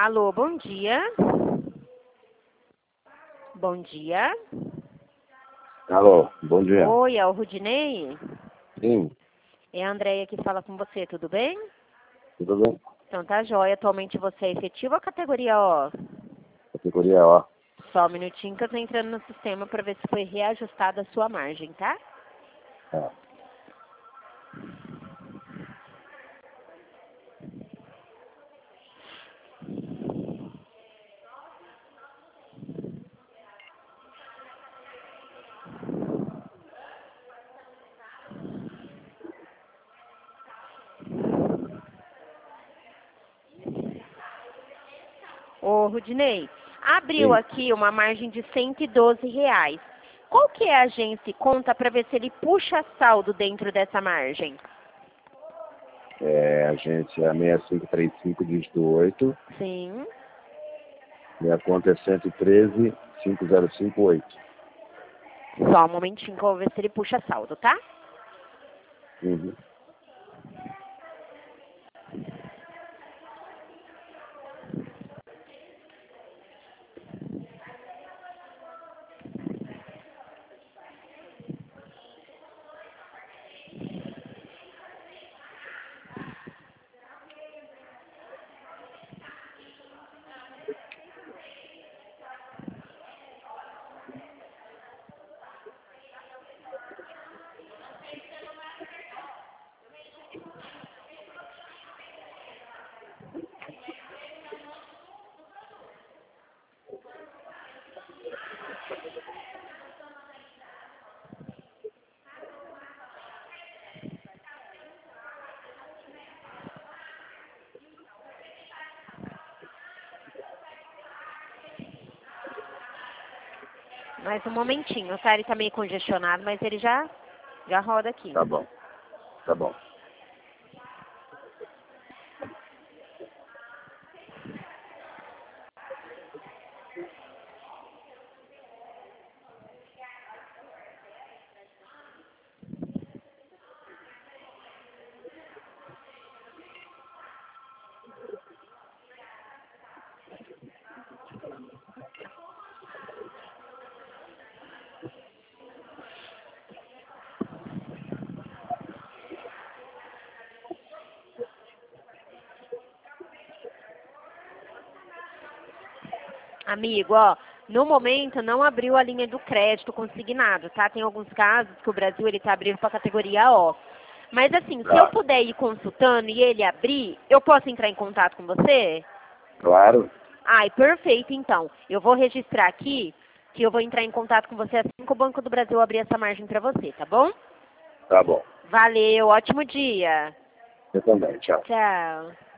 Alô, bom dia. Bom dia. Alô, bom dia. Oi, é o Rudinei? Sim, É a Andréia que fala com você, tudo bem? tudo bem? Então tá jóia. Atualmente você é efetivo ou categoria O? Categoria O. Só um minutinho que eu tô entrando no sistema para ver se foi reajustada a sua margem, tá? Tá. Ô, Rudinei, abriu Sim, aqui uma margem de R$ 112. Qual que é a agência e conta para ver se ele puxa saldo dentro dessa margem? agência 6535 dígito 8. Sim. Minha conta é 113-5058. Só um momentinho que eu vou ver se ele puxa saldo, tá? Uhum. Mais um momentinho, tá? Ele tá meio congestionado, mas ele já roda aqui. Tá bom, tá bom. Amigo, ó, no momento não abriu a linha do crédito consignado, tá? Tem alguns casos que o Brasil ele tá abrindo para categoria O. Mas assim, se eu Tá. puder ir consultando e ele abrir, eu posso entrar em contato com você? Claro, Ai, perfeito, então. Eu vou registrar aqui que eu vou entrar em contato com você assim que o Banco do Brasil abrir essa margem para você, tá bom? tá bom. Valeu, ótimo dia. Eu também, tchau. Tchau.